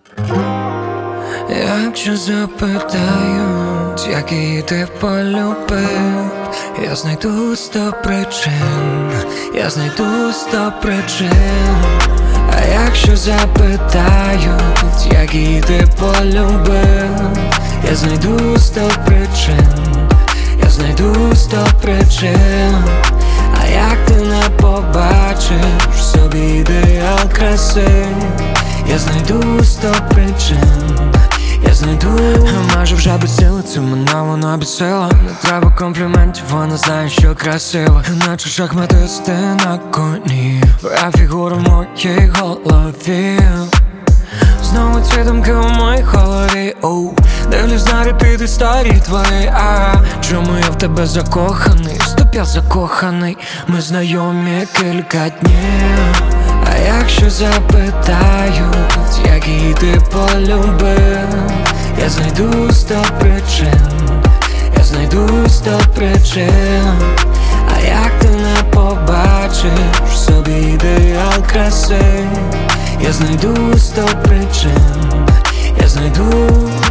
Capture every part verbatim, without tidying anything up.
Якщо запитають, який ти полюбив, я знайду сто причин, я знайду сто причин. А якщо запитають, який ти полюбив, я знайду сто причин, я знайду сто причин. А як ти не побачиш в собі ідеал краси, я знайду сто причин, я знайду. Майже вже безсилицю, мене вона безсила. Не треба компліментів, вона знає, що красива. Наче шахматисти на коні, твоя фігура в моїй голові. Знову ці думки у моїй голові. Оу, дивлюсь на репіт історії твої. А чому я в тебе закоханий? Стоп, я закоханий. Ми знайомі кілька днів. А якщо запитають, який ти полюбив, я знайду сто причин, я знайду сто причин. А як ти не побачиш в собі ідеал краси, я знайду сто причин, я знайду.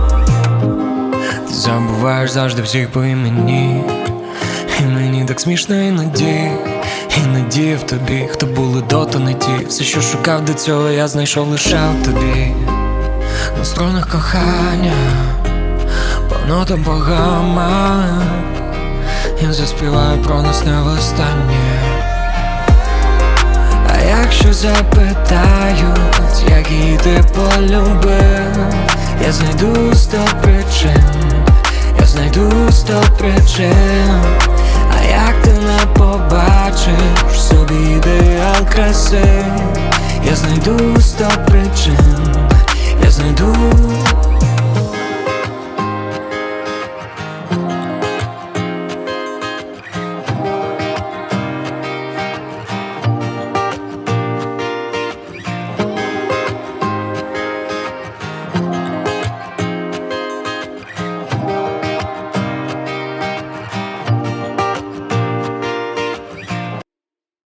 Ти забуваєш завжди всіх по імені, і мені так смішно іноді. Іноді в тобі, хто були до, то не ті. Все, що шукав до цього, я знайшов лише в тобі. На струнах кохання, по нотам богама, я заспіваю про нас не востаннє. А якщо запитають, який ти полюбив, я знайду сто причин, я знайду сто причин. А як ти не побачиш в собі ідеал краси, я знайду сто причин,